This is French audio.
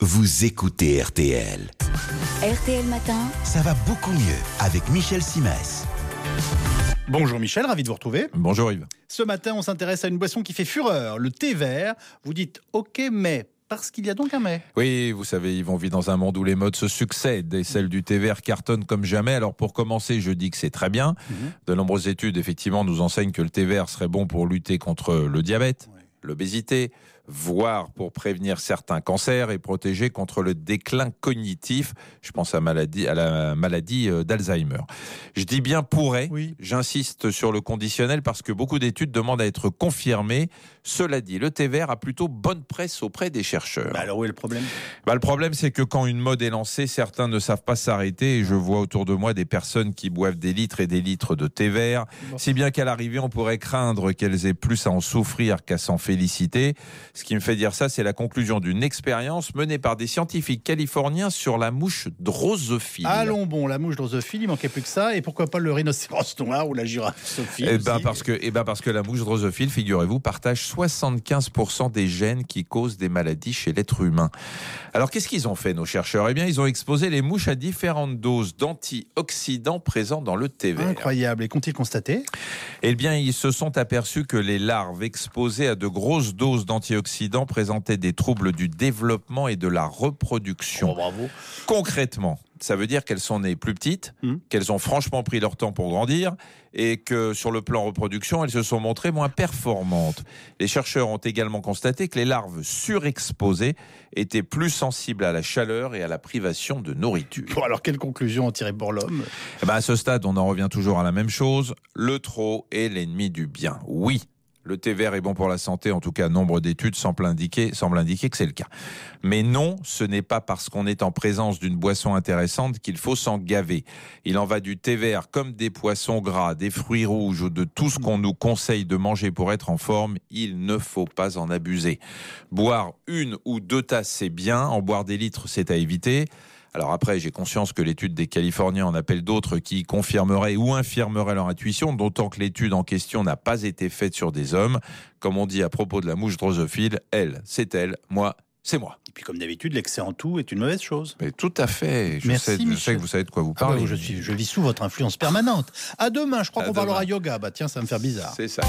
vous écoutez RTL. RTL Matin. Ça va beaucoup mieux avec Michel Simès. Bonjour Michel, ravi de vous retrouver. Bonjour Yves. Ce matin, on s'intéresse à une boisson qui fait fureur, le thé vert. Vous dites ok mais, parce qu'il y a donc un mais. Oui, vous savez Yves, on vit dans un monde où les modes se succèdent et celle du thé vert cartonne comme jamais. Alors pour commencer, je dis que c'est très bien. De nombreuses études effectivement nous enseignent que le thé vert serait bon pour lutter contre le diabète, l'obésité, voire pour prévenir certains cancers et protéger contre le déclin cognitif. Je pense à la maladie d'Alzheimer. Je dis bien pourrait, j'insiste sur le conditionnel parce que beaucoup d'études demandent à être confirmées. Cela dit, le thé vert a plutôt bonne presse auprès des chercheurs. Alors où est le problème ? Le problème, c'est que quand une mode est lancée, certains ne savent pas s'arrêter et je vois autour de moi des personnes qui boivent des litres et des litres de thé vert, si bien qu'à l'arrivée, on pourrait craindre qu'elles aient plus à en souffrir qu'à s'en féliciter. Ce qui me fait dire ça, c'est la conclusion d'une expérience menée par des scientifiques californiens sur la mouche drosophile. Allons bon, la mouche drosophile, il manquait plus que ça. Et pourquoi pas le rhinocéros noir ou la girafeophile parce que la mouche drosophile, figurez-vous, partage 75% des gènes qui causent des maladies chez l'être humain. Alors qu'est-ce qu'ils ont fait, nos chercheurs ? Eh bien, ils ont exposé les mouches à différentes doses d'antioxydants présents dans le thé vert. Incroyable. Et qu'ont-ils constaté ? Eh bien, ils se sont aperçus que les larves exposées à de grosses doses d'antioxydants présentaient des troubles du développement et de la reproduction. Oh, bravo. Concrètement, ça veut dire qu'elles sont nées plus petites, qu'elles ont franchement pris leur temps pour grandir et que sur le plan reproduction, elles se sont montrées moins performantes. Les chercheurs ont également constaté que les larves surexposées étaient plus sensibles à la chaleur et à la privation de nourriture. Bon, alors quelle conclusion en tirer pour l'homme ? À ce stade, on en revient toujours à la même chose. Le trop est l'ennemi du bien. Oui. Le thé vert est bon pour la santé, en tout cas, nombre d'études semblent indiquer que c'est le cas. Mais non, ce n'est pas parce qu'on est en présence d'une boisson intéressante qu'il faut s'en gaver. Il en va du thé vert comme des poissons gras, des fruits rouges ou de tout ce qu'on nous conseille de manger pour être en forme. Il ne faut pas en abuser. Boire 1 ou 2 tasses, c'est bien. En boire des litres, c'est à éviter. Alors après, j'ai conscience que l'étude des Californiens en appelle d'autres qui confirmeraient ou infirmeraient leur intuition, d'autant que l'étude en question n'a pas été faite sur des hommes. Comme on dit à propos de la mouche drosophile, elle, c'est elle, moi, c'est moi. Et puis comme d'habitude, l'excès en tout est une mauvaise chose. Mais tout à fait. Je sais que vous savez de quoi vous parlez. Je vis sous votre influence permanente. À demain, je crois qu'on parlera yoga. Tiens, ça va me faire bizarre. C'est ça.